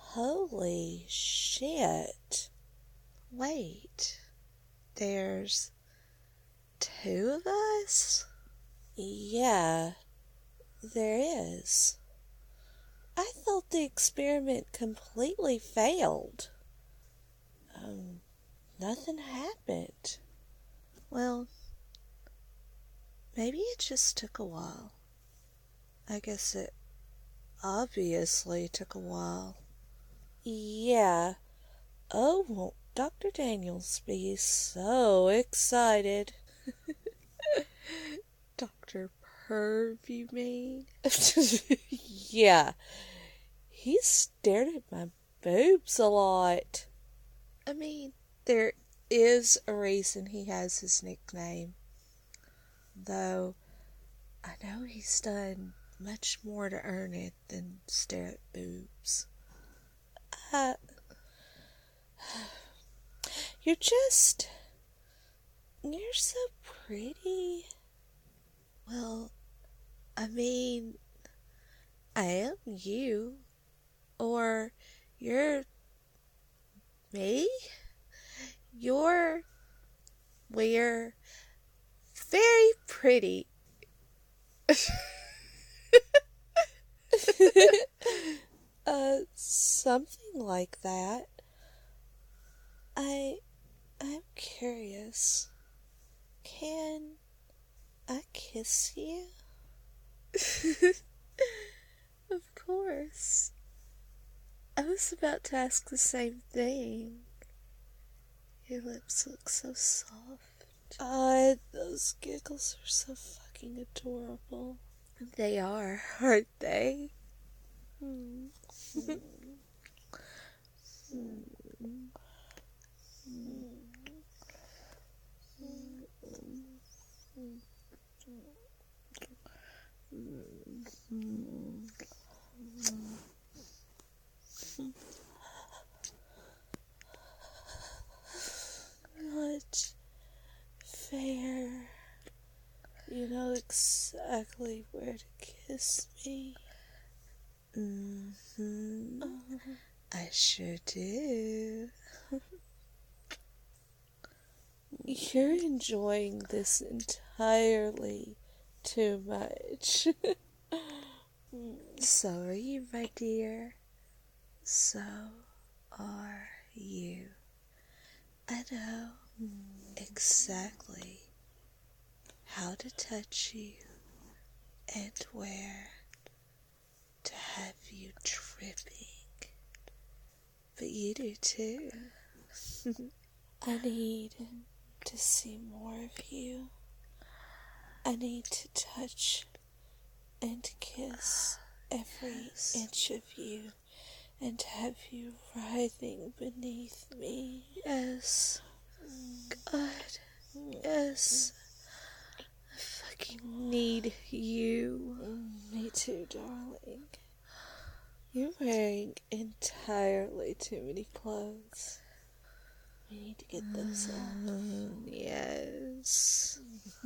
Holy shit. Wait, there's 2 of us? Yeah, there is. I thought the experiment completely failed. Nothing happened. Well, maybe it just took a while. I guess it obviously took a while. Yeah. Oh, won't Dr. Daniels be so excited? Dr. Perv, you mean? Yeah. He stared at my boobs a lot. I mean, there is a reason he has his nickname. Though, I know he's done much more to earn it than stare at boobs. Uh, you're so pretty. Well, I mean, I am you. Or you're me? We're very pretty. Something like that. I'm curious. Can I kiss you? Of course. I was about to ask the same thing. Your lips look so soft. Those giggles are so fucking adorable. They are, aren't they? Not fair. You know exactly where to kiss me. I sure do. You're enjoying this entirely too much. So are you, my dear. So are you. I know exactly how to touch you and where to have you dripping. But you do too. I need to see more of you. I need to touch and kiss every inch of you and have you writhing beneath me. Yes. God. Yes. I fucking need you. Me too, darling. You're wearing entirely too many clothes. We need to get those off. Yes.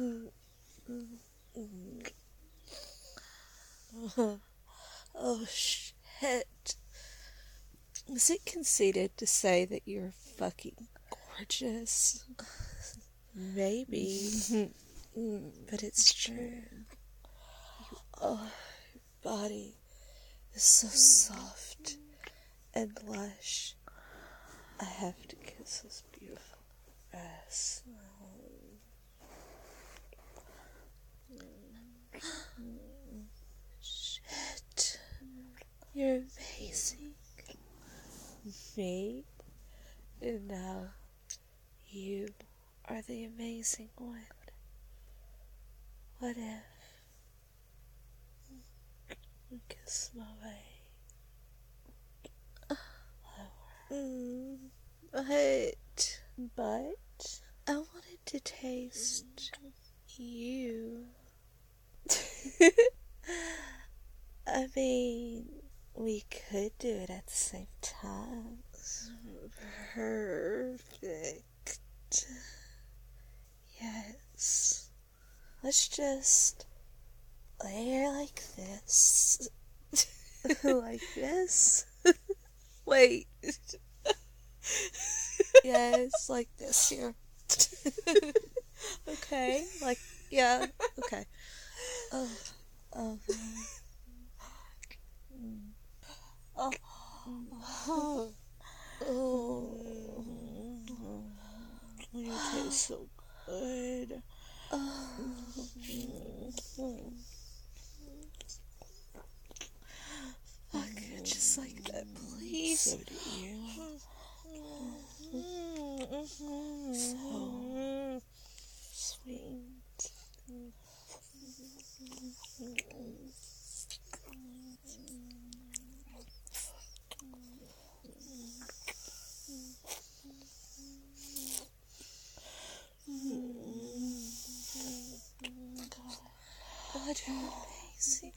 Oh, shit. Is it conceited to say that you're fucking gorgeous? Maybe. But it's true. Oh, your body is so soft and lush. I have to kiss this beautiful ass. Shit. You're amazing. Me? And now you are the amazing one. What if you kiss my way? But I wanted to taste you. I mean, we could do it at the same time. Perfect. Yes. Let's just lay here like this. Like this? Wait. Yes, like this here. Okay, like, yeah, okay. Oh, oh, Oh. oh, You taste so good. fuck, just like that, please. So do you. So sweet. God, you're amazing.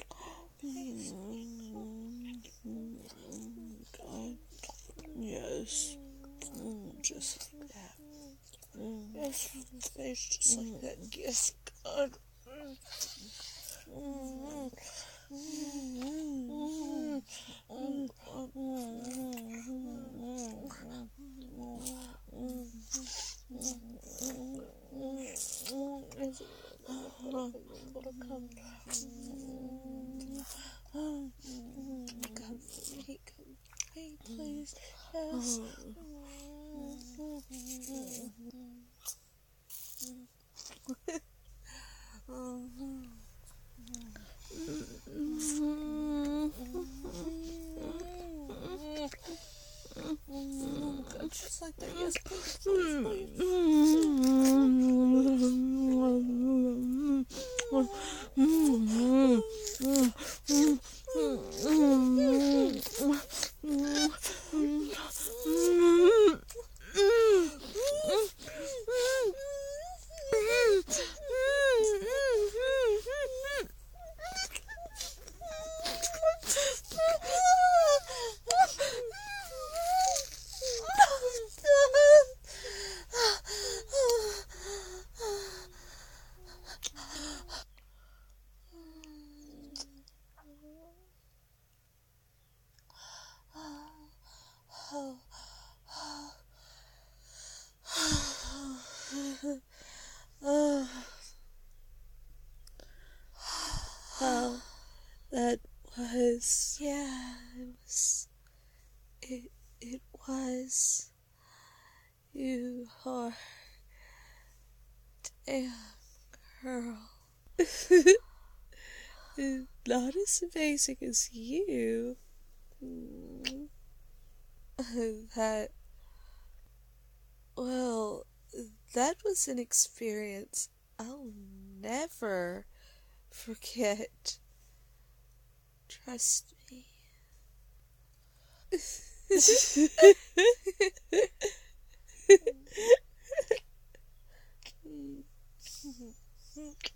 God. Yes. Just like that. Yes, from the face, just like that. Yes, God. Come for me, please. Yes. Just like that. Yes, please, Well, that was, yeah, it was. You are damn girl. Not as amazing as you. That, well, that was an experience I'll never forget. Trust me.